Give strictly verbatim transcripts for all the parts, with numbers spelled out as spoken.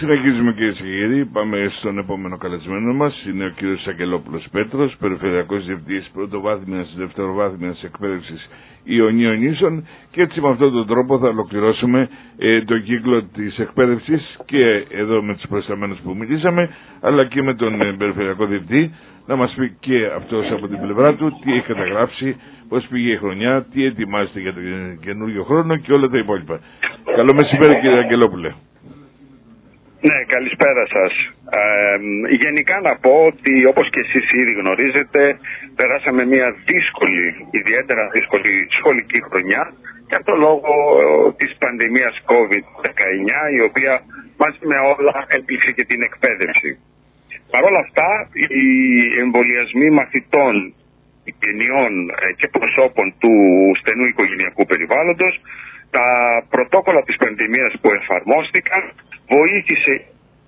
Συνεχίζουμε κυρίες και κύριοι, πάμε στον επόμενο καλεσμένο μας. Είναι ο κύριος Αγγελόπουλος Πέτρος, Περιφερειακός Διευθυντής Πρωτοβάθμιας Δευτεροβάθμιας Εκπαίδευσης Ιωνίων Νήσων, και έτσι με αυτόν τον τρόπο θα ολοκληρώσουμε ε, τον κύκλο της εκπαίδευσης και εδώ με τους προϊσταμένους που μιλήσαμε, αλλά και με τον ε, Περιφερειακό Διευθυντή, να μας πει και αυτός από την πλευρά του τι έχει καταγράψει, πώς πήγε η χρονιά, τι ετοιμάζεται για τον καινούριο χρόνο και όλα τα υπόλοιπα. Καλό μεσημέρι κύριε Αγγελόπουλε. Ναι, καλησπέρα σας. Ε, γενικά να πω ότι όπως και εσείς ήδη γνωρίζετε, περάσαμε μια δύσκολη, ιδιαίτερα δύσκολη σχολική χρονιά για τον λόγω της πανδημίας κόβιντ δεκαεννιά, η οποία μαζί με όλα έλπιξε και την εκπαίδευση. Παρ' όλα αυτά, οι εμβολιασμοί μαθητών, γενιών και προσώπων του στενού οικογενειακού περιβάλλοντος, τα πρωτόκολλα της πανδημίας που εφαρμόστηκαν, βοήθησε.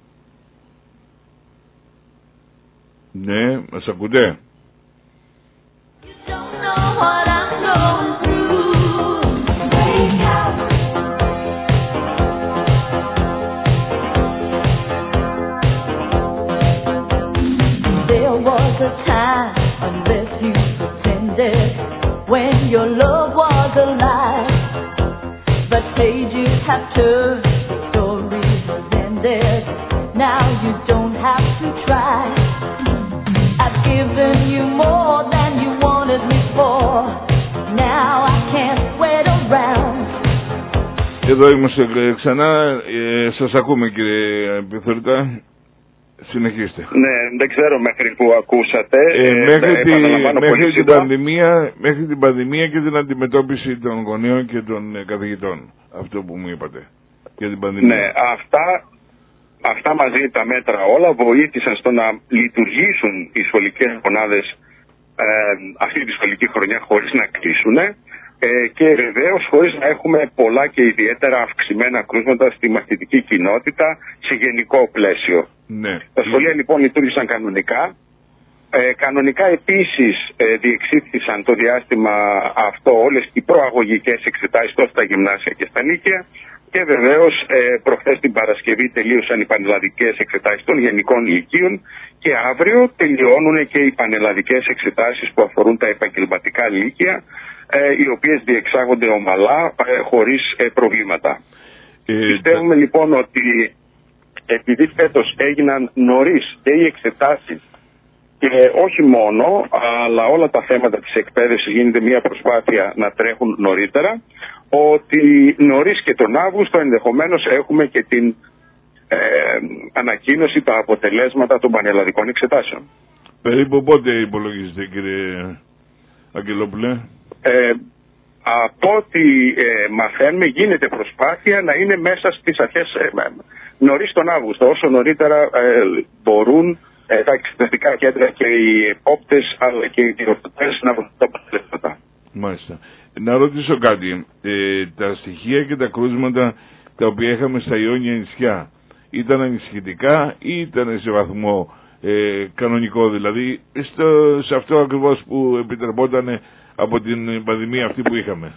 Ναι, μας ακούτε? There was a time, unless you pretended, when your love was alive, but pages have turned, stories have ended, now you don't have to try. I've given you more than you wanted me for, now I can't wait around. Εδώ είμαστε ξανά, ε, σας ακούμε κύριε Πιθωρητά. Συνεχίστε. Ναι, δεν ξέρω μέχρι που ακούσατε. Ε, ε, μέχρι, τη, μέχρι, την πανδημία, μέχρι την πανδημία και την αντιμετώπιση των γονέων και των ε, καθηγητών. Αυτό που μου είπατε για την πανδημία. Ναι, αυτά, αυτά μαζί τα μέτρα όλα βοήθησαν στο να λειτουργήσουν οι σχολικές μονάδες ε, αυτή τη σχολική χρονιά χωρίς να κλείσουν. Ε, και βεβαίως χωρίς να έχουμε πολλά και ιδιαίτερα αυξημένα κρούσματα στη μαθητική κοινότητα σε γενικό πλαίσιο. Ναι. Τα σχολεία λοιπόν λειτουργήσαν κανονικά. Ε, κανονικά επίσης ε, διεξήχθησαν το διάστημα αυτό όλες οι προαγωγικές εξετάσεις τόσο στα γυμνάσια και στα λύκεια, και βεβαίως ε, προχθές την Παρασκευή τελείωσαν οι πανελλαδικές εξετάσεις των γενικών λυκείων και αύριο τελειώνουν και οι πανελλαδικές εξετάσεις που αφορούν τα επαγγελματικά λύκεια, ε, οι οποίες διεξάγονται ομαλά ε, χωρίς ε, προβλήματα. Ε, Πιστεύουμε τε... λοιπόν ότι επειδή φέτος έγιναν νωρίς και οι εξετάσεις και όχι μόνο, αλλά όλα τα θέματα της εκπαίδευσης γίνεται μια προσπάθεια να τρέχουν νωρίτερα, ότι νωρίς και τον Αύγουστο ενδεχομένως έχουμε και την ε, ανακοίνωση, τα αποτελέσματα των πανελλαδικών εξετάσεων. Περίπου πότε υπολογίζετε κύριε Αγγελόπουλε? Ε, από ό,τι ε, μαθαίνουμε γίνεται προσπάθεια να είναι μέσα στις αρχές ε, νωρίς τον Αύγουστο, όσο νωρίτερα ε, μπορούν ε, τα εξεταστικά κέντρα και οι επόπτες αλλά και οι διορθωτές να βρουν τα αποτελέσματα. Μάλιστα. Να ρωτήσω κάτι. Ε, τα στοιχεία και τα κρούσματα τα οποία είχαμε στα Ιόνια νησιά ήταν ανησυχητικά ή ήταν σε βαθμό ε, κανονικό, δηλαδή στο, σε αυτό ακριβώς που επιτρεπόταν από την πανδημία αυτή που είχαμε?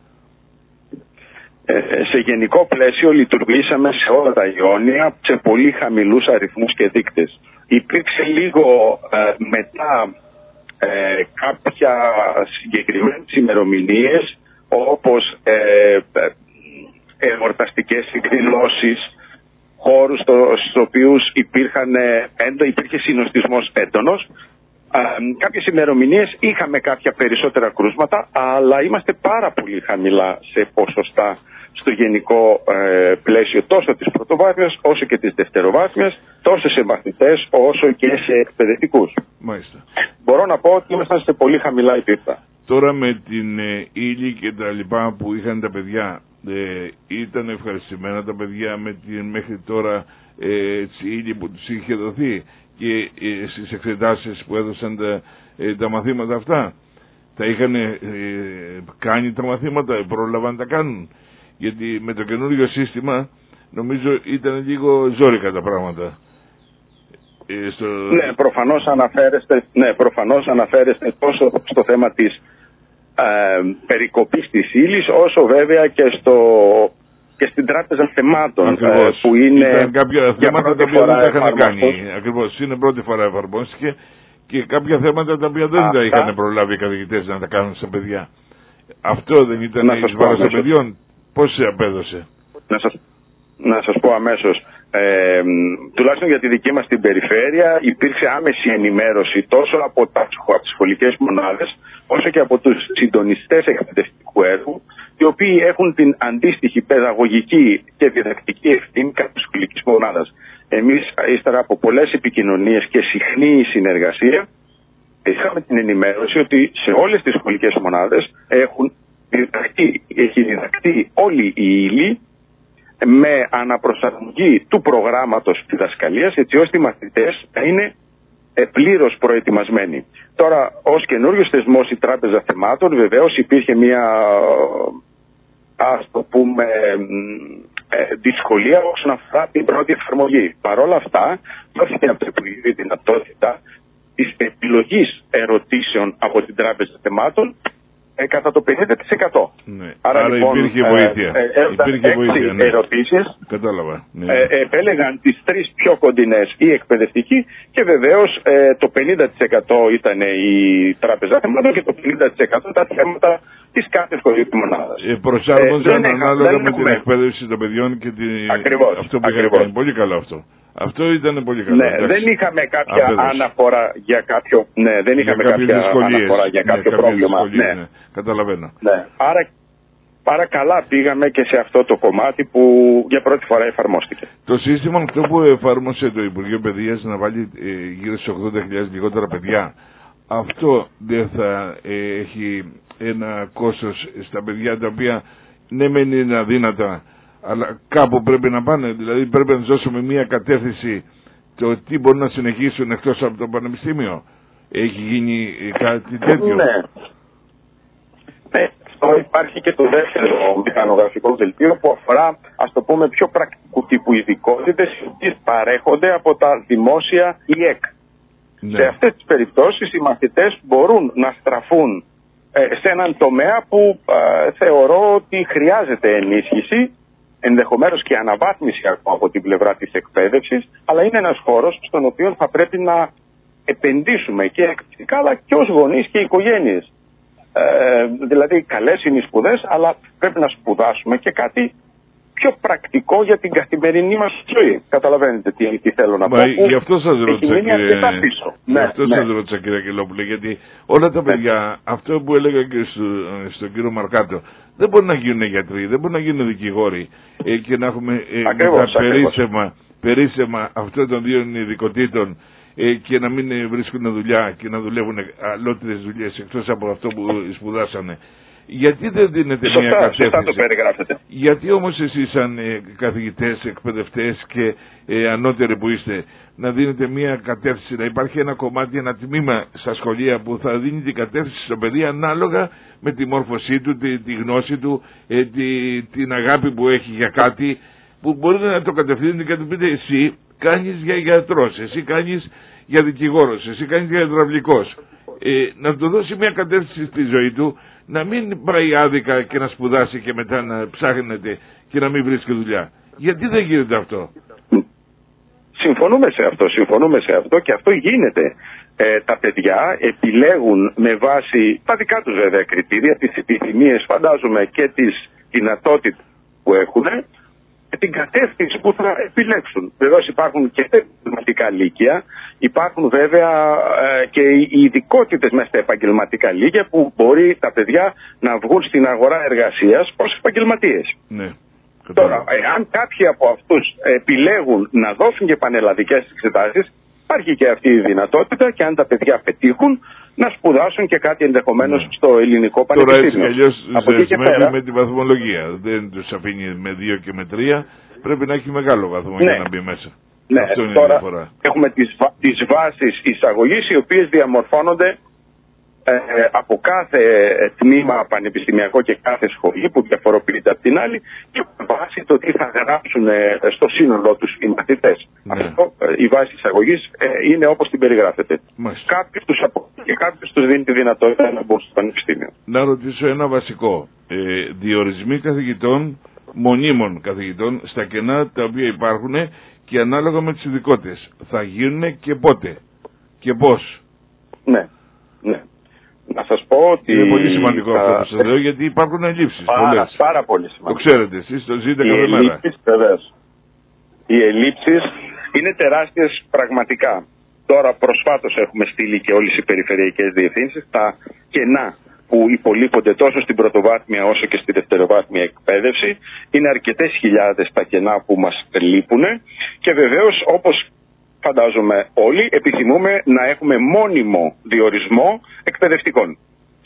Ε, σε γενικό πλαίσιο λειτουργήσαμε σε όλα τα Ιόνια σε πολύ χαμηλούς αριθμούς και δείκτες. Υπήρξε λίγο ε, μετά ε, κάποια συγκεκριμένες ημερομηνίες όπως ε, εορταστικές εκδηλώσεις, χώρους στους οποίους υπήρχαν, έντο, υπήρχε συνοστισμός έντονος. Ε, κάποιες ημερομηνίες είχαμε κάποια περισσότερα κρούσματα, αλλά είμαστε πάρα πολύ χαμηλά σε ποσοστά στο γενικό ε, πλαίσιο τόσο της πρωτοβάθμιας όσο και της δευτεροβάθμιας, τόσο σε μαθητές όσο και σε εκπαιδευτικούς. Μάλιστα. Μπορώ να πω ότι ήμασταν σε πολύ χαμηλά επίπεδα. Τώρα με την ε, ύλη και τα λοιπά που είχαν τα παιδιά, ε, ήταν ευχαριστημένα τα παιδιά με την μέχρι τώρα ε, ύλη που τους είχε δοθεί και ε, στις εξετάσεις που έδωσαν τα, ε, τα μαθήματα αυτά? Τα είχαν ε, κάνει τα μαθήματα, πρόλαβαν να τα κάνουν? Γιατί με το καινούριο σύστημα νομίζω ήταν λίγο ζόρικα τα πράγματα. Ε, στο... Ναι, προφανώς αναφέρεστε, ναι, προφανώς αναφέρεστε τόσο στο θέμα της ε, περικοπής της ύλης, όσο βέβαια και στο και στην Τράπεζα Θεμάτων. Ακριβώς. Που είναι. Ήταν κάποια θέματα τα οποία δεν τα είχαν κάνει. Ακριβώς. Είναι πρώτη φορά εφαρμόστηκε και κάποια θέματα τα οποία δεν Αυτά... τα είχαν προλάβει οι καθηγητές να τα κάνουν στα παιδιά. Αυτό δεν ήταν εις βάρος των παιδιών? Πώς απέδωσε? Να σας, να σας πω αμέσως. Ε, τουλάχιστον για τη δική μας την περιφέρεια υπήρξε άμεση ενημέρωση τόσο από, τα, από τις σχολικές μονάδες όσο και από τους συντονιστές εκπαιδευτικού έργου, οι οποίοι έχουν την αντίστοιχη παιδαγωγική και διδακτική ευθύνη κάθε σχολικής μονάδας. Εμείς, ύστερα από πολλές επικοινωνίες και συχνή συνεργασία, είχαμε την ενημέρωση ότι σε όλες τις σχολικές μονάδες έχουν διδακτεί, έχει διδακτεί όλοι οι ύλοι με αναπροσαρμογή του προγράμματος διδασκαλίας, έτσι ώστε οι μαθητές να είναι πλήρως προετοιμασμένοι. Τώρα, ως καινούριος θεσμός η Τράπεζα Θεμάτων, βεβαίως υπήρχε μια, ας το πούμε, δυσκολία όσον αφορά την πρώτη εφαρμογή. Παρ' όλα αυτά, δόθηκε από τη δυνατότητα της επιλογής ερωτήσεων από την Τράπεζα Θεμάτων Ε, κατά το πενήντα τοις εκατό. Ναι. Άρα, Άρα λοιπόν, υπήρχε βοήθεια. Ε, ε, υπήρχε βοήθεια, ναι. ερωτήσεις. Κατάλαβα. Ναι. Ε, επέλεγαν τις τρεις πιο κοντινές οι εκπαιδευτικοί και βεβαίως ε, το πενήντα τοις εκατό ήταν η Τράπεζα Θεμάτων και το πενήντα τοις εκατό τα θέματα της κάθε σχολικής μονάδας. Ε, προσάρμοζαν ε, ανάλογα με την εκπαίδευση των παιδιών και τη... ακριβώς, αυτό που είχαν κάνει. Πολύ καλό αυτό. Αυτό ήταν πολύ καλό. Ναι, εντάξει. Δεν είχαμε κάποια Απέδωση. αναφορά για κάποιο, ναι, δεν είχαμε για κάποια αναφορά για κάποιο ναι, πρόβλημα. Ναι. Ναι. Καταλαβαίνω. Ναι. Άρα, άρα καλά πήγαμε και σε αυτό το κομμάτι που για πρώτη φορά εφαρμόστηκε. Το σύστημα αυτό που εφάρμοσε το Υπουργείο Παιδείας να βάλει ε, γύρω στις ογδόντα χιλιάδες λιγότερα παιδιά, αυτό δεν θα ε, έχει ένα κόστος στα παιδιά τα οποία ναι μεν είναι αδύνατα, αλλά κάπου πρέπει να πάνε? Δηλαδή πρέπει να δώσουμε μια κατεύθυνση το τι μπορούν να συνεχίσουν εκτός από το πανεπιστήμιο. Έχει γίνει κάτι τέτοιο? Ναι. Ναι, αυτό υπάρχει και το δεύτερο μηχανογραφικό δελτίο που αφορά, ας το πούμε, πιο πρακτικού τύπου ειδικότητες που παρέχονται από τα δημόσια ΙΕΚ. Ναι. Σε αυτές τις περιπτώσεις οι μαθητές μπορούν να στραφούν ε, σε έναν τομέα που ε, θεωρώ ότι χρειάζεται ενίσχυση, ενδεχομένως και αναβάθμιση από την πλευρά της εκπαίδευσης, αλλά είναι ένας χώρος στον οποίο θα πρέπει να επενδύσουμε και εκπαιδευτικά αλλά και ως γονείς και οικογένειες. Ε, δηλαδή καλές είναι οι σπουδές, αλλά πρέπει να σπουδάσουμε και κάτι πιο πρακτικό για την καθημερινή μας ζωή. Καταλαβαίνετε τι, τι θέλω να πω. Μα γι' αυτό σας ρώτησα, κύριε... ναι, αυτό ναι. σας ρώτησα, κύριε Αγγελόπουλε, γιατί όλα τα παιδιά, ναι. αυτό που έλεγα και στο, στον κύριο Μαρκάτο, δεν μπορεί να γίνουν γιατροί, δεν μπορεί να γίνουν δικηγόροι ε, και να έχουμε ε, ακριβώς, τα περίσσεμα, περίσσεμα αυτών των δύο ειδικοτήτων ε, και να μην ε, βρίσκουν δουλειά και να δουλεύουν αλλότερες δουλειές εκτός από αυτό που σπουδάσανε. Γιατί δεν δίνετε σωστά, μια κατεύθυνση? Σωστά το περιγράφετε. Γιατί όμως εσείς σαν ε, καθηγητές, εκπαιδευτές και ε, ανώτεροι που είστε, να δίνετε μια κατεύθυνση, να υπάρχει ένα κομμάτι, ένα τμήμα στα σχολεία που θα δίνει την κατεύθυνση στο παιδί ανάλογα με τη μόρφωσή του, τη, τη γνώση του, ε, τη, την αγάπη που έχει για κάτι, που μπορείτε να το κατευθύνετε και να του πείτε εσύ κάνεις για γιατρός, εσύ κάνεις για δικηγόρος, εσύ κάνεις για υδραυλικός. Ε, να του δώσει μια κατεύθυνση στη ζωή του, να μην πάει άδικα και να σπουδάσει και μετά να ψάχνεται και να μην βρίσκει δουλειά. Γιατί δεν γίνεται αυτό? Συμφωνούμε σε αυτό, συμφωνούμε σε αυτό και αυτό γίνεται. Ε, τα παιδιά επιλέγουν με βάση τα δικά τους βέβαια κριτήρια, τις επιθυμίες φαντάζομαι και τις δυνατότητες που έχουν, την κατεύθυνση που θα επιλέξουν. Βεβαίως υπάρχουν και επαγγελματικά λύκεια, υπάρχουν βέβαια ε, και οι ειδικότητες μέσα στα επαγγελματικά λύκεια που μπορεί τα παιδιά να βγουν στην αγορά εργασίας ως επαγγελματίες. Ναι. Τώρα, αν κάποιοι από αυτούς επιλέγουν να δώσουν και πανελλαδικές εξετάσεις, υπάρχει και αυτή η δυνατότητα και αν τα παιδιά πετύχουν να σπουδάσουν και κάτι ενδεχομένως ναι. στο ελληνικό πανεπιστήμιο. Τώρα έτσι αλλιώς πέρα... με τη βαθμολογία. Δεν τους αφήνει με δύο και με τρία. Πρέπει να έχει μεγάλο βαθμό ναι. για να μπει μέσα. Ναι. Αυτό είναι τώρα η διαφορά. Έχουμε τις, τις βάσεις εισαγωγής οι οποίες διαμορφώνονται ε, από κάθε τμήμα πανεπιστημιακό και κάθε σχολή που διαφοροποιείται από την άλλη και με βάση το τι θα γράψουν ε, στο σύνολό τους οι μαθητές. Ναι. Αυτό, ε, η βάση εισαγωγής ε, είναι όπως την περιγράφεται. Κάποιος τους απο... και κάποιος τους δίνει τη δυνατότητα να μπουν στο πανεπιστήμιο. Να ρωτήσω ένα βασικό. Ε, διορισμοί καθηγητών μονίμων καθηγητών στα κενά τα οποία υπάρχουν και ανάλογα με τις ειδικότητες. Θα γίνουν και πότε και πώς. Ναι, ναι. Να σας πω ότι... Είναι πολύ σημαντικό θα... αυτό που σας λέω, γιατί υπάρχουν ελλείψεις. Πάρα, πολλές. πάρα πολύ σημαντικό. Το ξέρετε εσείς, το ζείτε κάθε μέρα. Ελλείψεις, βεβαίως. Οι ελλείψεις είναι τεράστιες πραγματικά. Τώρα προσφάτως έχουμε στείλει και όλες οι περιφερειακές διευθύνσεις τα κενά που υπολείπονται τόσο στην πρωτοβάθμια όσο και στη δευτεροβάθμια εκπαίδευση. Είναι αρκετές χιλιάδες τα κενά που μας λείπουν και βεβαίως, όπως φαντάζομαι όλοι, επιθυμούμε να έχουμε μόνιμο διορισμό εκπαιδευτικών.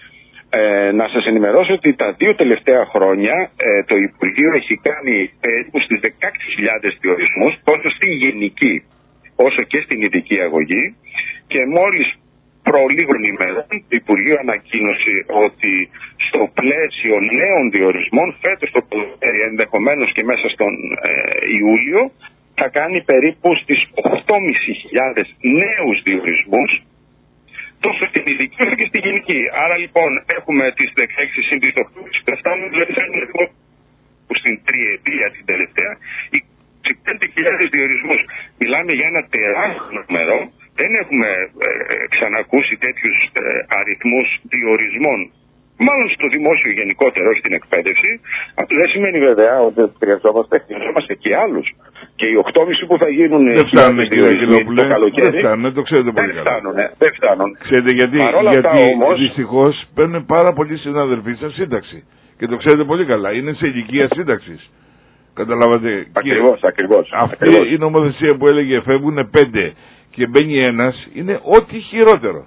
Ε, να σας ενημερώσω ότι τα δύο τελευταία χρόνια ε, το Υπουργείο έχει κάνει περίπου στις δεκαέξι χιλιάδες διορισμούς, τόσο στη γενική όσο και στην ειδική αγωγή, και μόλις προ λίγων ημερών το Υπουργείο ανακοίνωσε ότι στο πλαίσιο νέων διορισμών φέτος το καλοκαίρι, ενδεχομένως και μέσα στον ε, Ιούλιο, θα κάνει περίπου στις οκτώ χιλιάδες πεντακόσιους νέους διορισμούς, τόσο στην ειδική όσο και στη γενική. Άρα λοιπόν έχουμε τις δεκαέξι συν τις οκτώ, φτάνουν δηλαδή σε ένα που στην τριετία την τελευταία, είκοσι πέντε χιλιάδες διορισμούς. Μιλάμε για ένα τεράστιο νούμερο. Δεν έχουμε ε, ξανακούσει τέτοιους ε, αριθμούς διορισμών. Μάλλον στο δημόσιο γενικότερο, όχι στην εκπαίδευση. Αυτό δεν σημαίνει βέβαια ότι χρειαζόμαστε, χρειαζόμαστε και άλλους. Και οι οκτώ κόμμα πέντε που θα γίνουν δεν φτάνουν, κύριε Αγγελόπουλε, το καλοκαίρι. Δεν φτάνουν, το ξέρετε πολύ δεν καλά. Φτάνουν, ε, δεν φτάνουν. Ξέρετε γιατί, γιατί όμως... δυστυχώς παίρνουν πάρα πολλοί συναδελφοί σας σύνταξη. Και το ξέρετε πολύ καλά, είναι σε ηλικία σύνταξης. Καταλάβατε. Ακριβώς, ακριβώς. Αυτή ακριβώς. η νομοθεσία που έλεγε φεύγουν πέντε και μπαίνει ένας είναι ό,τι χειρότερο.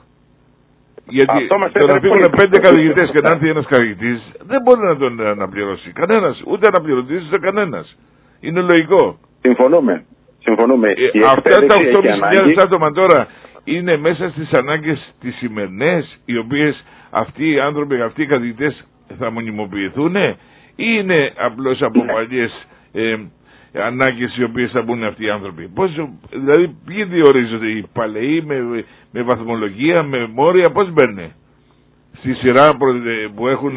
Γιατί το να φύγουν πέντε καθηγητές και να έρθει ένας καθηγητής δεν μπορεί να τον αναπληρώσει κανένας, ούτε αναπληρωτής ούτε κανένας. Είναι λογικό. Συμφωνούμε. Συμφωνούμε. Ε, αυτά τα οκτώ χιλιάδες πεντακόσια άτομα τώρα είναι μέσα στις ανάγκες τις σημερινές, οι οποίες αυτοί οι άνθρωποι, αυτοί οι καθηγητές θα μονιμοποιηθούν, ή είναι απλώς από παλιές ε, ανάγκες οι οποίες θα μπουν αυτοί οι άνθρωποι. Πώς, δηλαδή ποιοι διορίζονται, οι παλαιοί με, με βαθμολογία, με μόρια, πώς μπαίνουν στη σειρά που έχουν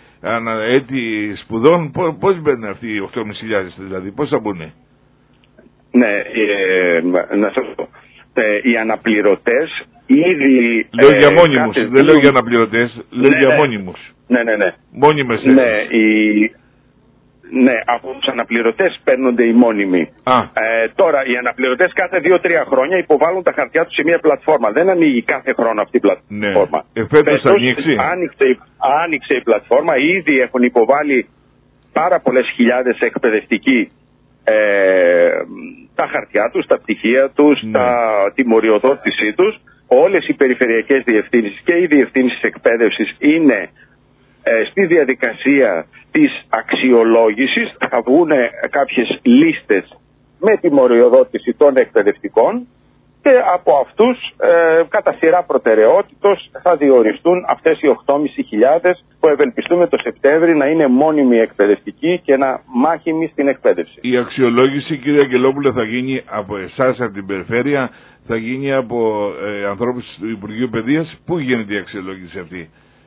έτη σπουδών, πώς, πώς μπαίνουν αυτοί οι οκτώ χιλιάδες πεντακόσια δηλαδή, πώς θα μπουν. Ναι, ε, να σας πω. Ε, οι αναπληρωτές ήδη... Λέω για μόνιμους, δεν δύο... λέω για αναπληρωτές, λέω ναι, για ναι. μόνιμους. Ναι, ναι, ναι. Μόνιμες ναι, οι... ναι, από τους αναπληρωτές παίρνονται οι μόνιμοι. Ε, τώρα, οι αναπληρωτές κάθε δύο τρία χρόνια υποβάλλουν τα χαρτιά τους σε μια πλατφόρμα. Δεν ανοίγει κάθε χρόνο αυτή η πλατφόρμα. Ναι. Εφέτος θα ανοίξει. Άνοιξε, άνοιξε η πλατφόρμα, ήδη έχουν υποβάλει πάρα πολλές χιλιάδες εκπαιδευτικοί Ε, τα χαρτιά τους, τα πτυχία τους, ναι. τα, τη μοριοδότησή τους. Όλες οι περιφερειακές διευθύνσεις και οι διευθύνσεις εκπαίδευσης είναι ε, στη διαδικασία της αξιολόγησης. Θα βγουν κάποιες λίστες με τη μοριοδότηση των εκπαιδευτικών και από αυτούς ε, κατά σειρά προτεραιότητος θα διοριστούν αυτές οι οκτώ χιλιάδες πεντακόσιες που ευελπιστούμε το Σεπτέμβρη να είναι μόνιμοι εκπαιδευτικοί και να μάχημοι στην εκπαίδευση. Η αξιολόγηση, κύριε Αγγελόπουλε, θα γίνει από εσάς, από την περιφέρεια, θα γίνει από ε, ανθρώπους του Υπουργείου Παιδείας. Πού γίνεται η αξιολόγηση αυτή?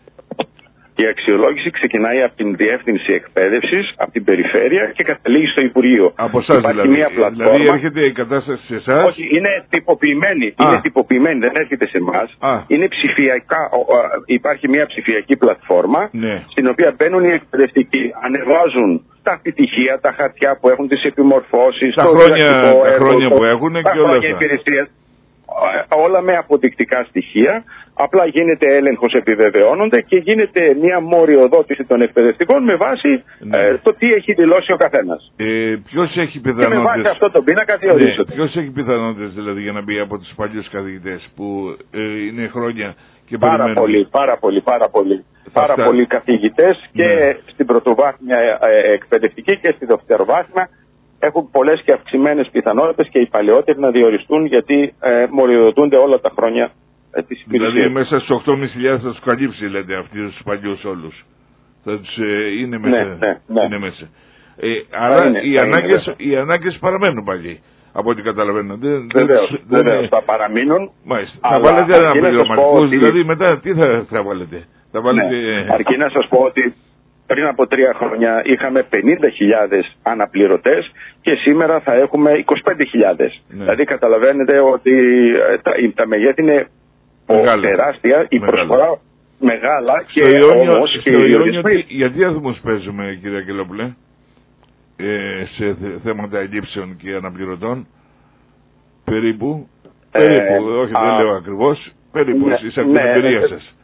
Η αξιολόγηση ξεκινάει από την Διεύθυνση Εκπαίδευσης, από την Περιφέρεια και καταλήγει στο Υπουργείο. Από εσάς δηλαδή. Μια πλατφόρμα. Δηλαδή έρχεται η κατάσταση σε εσάς. Όχι, είναι τυποποιημένη. Α. Είναι τυποποιημένη, δεν έρχεται σε εμάς. Είναι ψηφιακά. Υπάρχει μια ψηφιακή πλατφόρμα, ναι. στην οποία μπαίνουν οι εκπαιδευτικοί, ανεβάζουν τα πτυχία, τα χαρτιά που έχουν, τις επιμορφώσεις, τα το χρόνια, έργο, τα χρόνια που έχουν και όλα αυτά. Όλα με αποδεικτικά στοιχεία. Απλά γίνεται έλεγχος, επιβεβαιώνονται και γίνεται μια μοριοδότηση των εκπαιδευτικών με βάση ναι. ε, το τι έχει δηλώσει ο καθένας. Ε, ποιος έχει πιθανότητες... Και με βάση αυτό το πίνακα διορίζεται. Ναι, ποιος έχει πιθανότητες δηλαδή για να μπει από τους παλιούς καθηγητές που ε, είναι χρόνια και πάρα περιμένουν? Πολύ, πάρα πολύ, πάρα πολύ. Πάρα Αυτά... πολλοί καθηγητές και ναι. στην πρωτοβάθμια ε, εκπαιδευτική και στη δευτεροβάθμια έχουν πολλές και αυξημένες πιθανότητες και οι παλαιότεροι να διοριστούν, γιατί ε, μοριοδοτούνται όλα τα χρόνια ε, της υπηρεσίας. Δηλαδή μέσα στους οκτώ χιλιάδες πεντακόσιες θα τους καλύψει, λέτε, αυτοί τους παλιούς όλους. Θα τους ε, είναι μέσα. Ναι, ναι, ναι. Είναι μέσα. Ε, άρα είναι, οι, ανάγκες, είναι, οι ανάγκες παραμένουν πάλι, από ό,τι καταλαβαίνω. Δεν, βεβαίως, δεν, βεβαίως, δεν, θα παραμείνουν. Μάλιστα. Θα βάλετε αναπληρωματικούς, δηλαδή μετά τι θα, θα βάλετε? Θα βάλετε... Ναι, αρκεί να σας πω ότι πριν από τρία χρόνια είχαμε πενήντα χιλιάδες αναπληρωτές και σήμερα θα έχουμε είκοσι πέντε χιλιάδες. Ναι. Δηλαδή καταλαβαίνετε ότι τα, τα μεγέθη είναι τεράστια, η μεγάλα. Προσφορά μεγάλα και Ιόνιο, όμως και οι διορισμοί... Γιατί αριθμούς παίζουμε, κύριε Αγγελόπουλε, ε, σε θέματα ελλείψεων και αναπληρωτών, περίπου, ε, περίπου, όχι α, δεν λέω ακριβώς, περίπου, ναι, εσείς από την ναι, εμπειρία ναι, σας.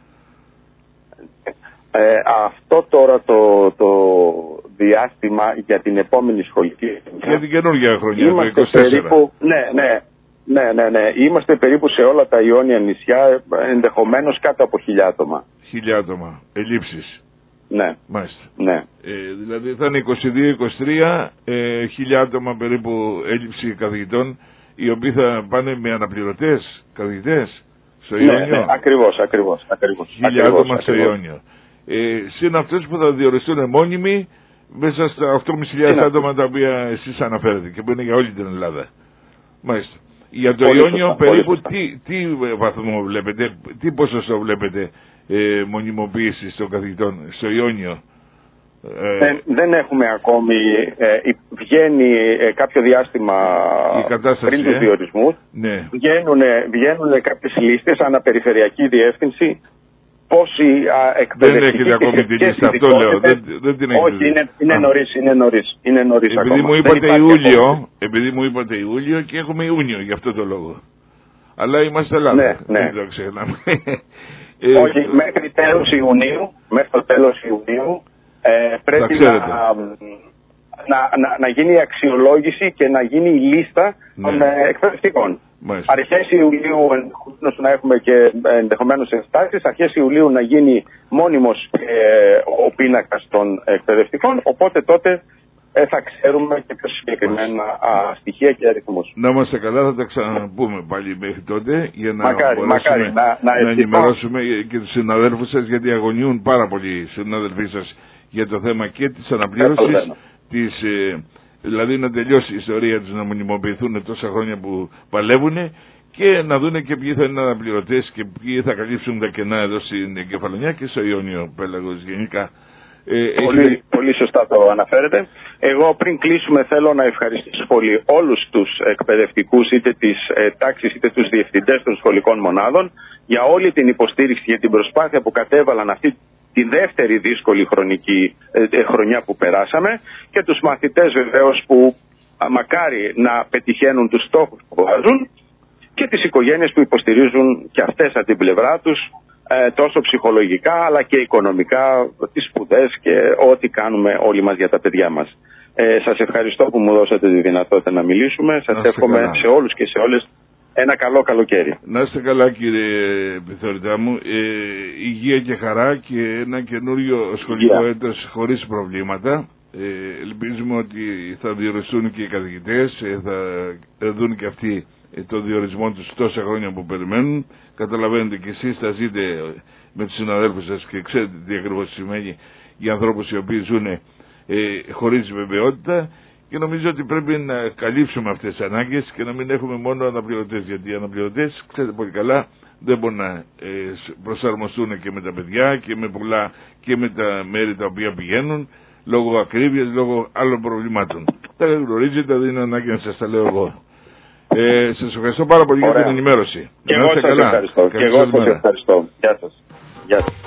Ε, αυτό τώρα το, το διάστημα για την επόμενη σχολική για την καινούργια χρονιά, είμαστε το είκοσι τέσσερα. Περίπου, ναι, ναι, ναι, ναι, ναι, είμαστε περίπου σε όλα τα Ιόνια νησιά ενδεχομένως κάτω από χίλια άτομα. Χίλια άτομα, ελλείψεις. Ναι. Μάλιστα. Ναι. Ε, δηλαδή θα είναι είκοσι δύο είκοσι τρία ε, χίλια άτομα περίπου έλλειψη καθηγητών, οι οποίοι θα πάνε με αναπληρωτές καθηγητές στο ναι, Ιόνιο. Ναι, ακριβώς, ακριβώς, ακριβώς. Χίλια άτομα στο Ιόνιο. Ε, συν αυτές που θα διοριστούν μόνιμοι μέσα στα οκτώ χιλιάδες πεντακόσια άτομα τα οποία εσείς αναφέρετε και που είναι για όλη την Ελλάδα. Μάλιστα. Για το πολύ Ιόνιο σωστά, περίπου τι, τι βαθμό βλέπετε, τι ποσοστό βλέπετε ε, μονιμοποίηση των καθηγητών στο Ιόνιο? Ε, δεν, δεν έχουμε ακόμη, ε, βγαίνει ε, κάποιο διάστημα πριν τους ε? διορισμούς, ναι. βγαίνουν, βγαίνουν κάποιες λίστες αναπεριφερειακή διεύθυνση. Πόσοι εκπαιδευτικοί δεν έχετε ακόμη τη λίστα, αυτό λέω. Δεν, δεν την έχετε. Όχι, είναι, είναι νωρίς, είναι νωρίς, είναι νωρίς επειδή ακόμα. Μου είπατε Ιούλιο, επειδή μου είπατε Ιούλιο και έχουμε Ιούνιο για αυτό το λόγο. Αλλά είμαστε Ελλάδα. Ναι, ναι. Δεν το ξεχνάμε. Όχι, μέχρι τέλος Ιουνίου, μέχρι το τέλος Ιουνίου ε, πρέπει να, να, να, να γίνει η αξιολόγηση και να γίνει η λίστα ναι. των ε, εκπαιδευτικών. Μάλιστα. Αρχές Ιουλίου ενδεχομένως να έχουμε και ενδεχομένως ενστάσεις, αρχές Ιουλίου να γίνει μόνιμος ε, ο πίνακας των εκπαιδευτικών, οπότε τότε ε, θα ξέρουμε και πιο συγκεκριμένα α, στοιχεία και αριθμούς. Να είμαστε καλά, θα τα ξαναπούμε πάλι μέχρι τότε για να μακάρι, μπορέσουμε μακάρι, να, να, να ενημερώσουμε και τους συναδέλφους σας, γιατί αγωνιούν πάρα πολύ οι συναδελφοί σας για το θέμα και της αναπλήρωσης, της... Ε, δηλαδή να τελειώσει η ιστορία τους, να μονιμοποιηθούν τόσα χρόνια που παλεύουν και να δούνε και ποιοι θα είναι αναπληρωτές και ποιοι θα καλύψουν τα κενά εδώ στην Κεφαλονιά και στο Ιόνιο Πέλαγος γενικά. Ε, πολύ, έχετε... πολύ σωστά το αναφέρετε. Εγώ πριν κλείσουμε θέλω να ευχαριστήσω πολύ όλους τους εκπαιδευτικούς, είτε της ε, τάξης είτε τους διευθυντές των σχολικών μονάδων, για όλη την υποστήριξη και την προσπάθεια που κατέβαλαν αυτή τη δεύτερη δύσκολη χρονική ε, χρονιά που περάσαμε, και τους μαθητές βεβαίως που α, μακάρι να πετυχαίνουν τους στόχους που βάζουν, και τις οικογένειες που υποστηρίζουν και αυτές από την πλευρά τους ε, τόσο ψυχολογικά αλλά και οικονομικά τις σπουδές και ό,τι κάνουμε όλοι μας για τα παιδιά μας. Ε, σας ευχαριστώ που μου δώσατε τη δυνατότητα να μιλήσουμε. Σας εύχομαι καλά σε όλους και σε όλες ένα καλό καλοκαίρι. Να είστε καλά, κύριε Πιθωρητά μου. Ε, υγεία και χαρά και ένα καινούριο σχολικό έτος χωρίς προβλήματα. Ε, ελπίζουμε ότι θα διοριστούν και οι καθηγητές, ε, θα δουν και αυτοί ε, το διορισμό τους τόσα χρόνια που περιμένουν. Καταλαβαίνετε και εσείς θα ζείτε με τους συναδέλφους σας και ξέρετε τι ακριβώς σημαίνει για ανθρώπους οι οποίοι ζουν ε, χωρίς βεβαιότητα. Και νομίζω ότι πρέπει να καλύψουμε αυτές τις ανάγκες και να μην έχουμε μόνο αναπληρωτές. Γιατί οι αναπληρωτές, ξέρετε πολύ καλά, δεν μπορούν να ε, προσαρμοστούν και με τα παιδιά και με πολλά και με τα μέρη τα οποία πηγαίνουν, λόγω ακρίβειας, λόγω άλλων προβλημάτων. Τα γνωρίζετε, δεν είναι ανάγκη να σας τα λέω εγώ. Ε, σας ευχαριστώ πάρα πολύ. Ωραία για την ενημέρωση. Και εγώ σας ευχαριστώ. Και εγώ σας ευχαριστώ. Γεια σας. Γεια σας.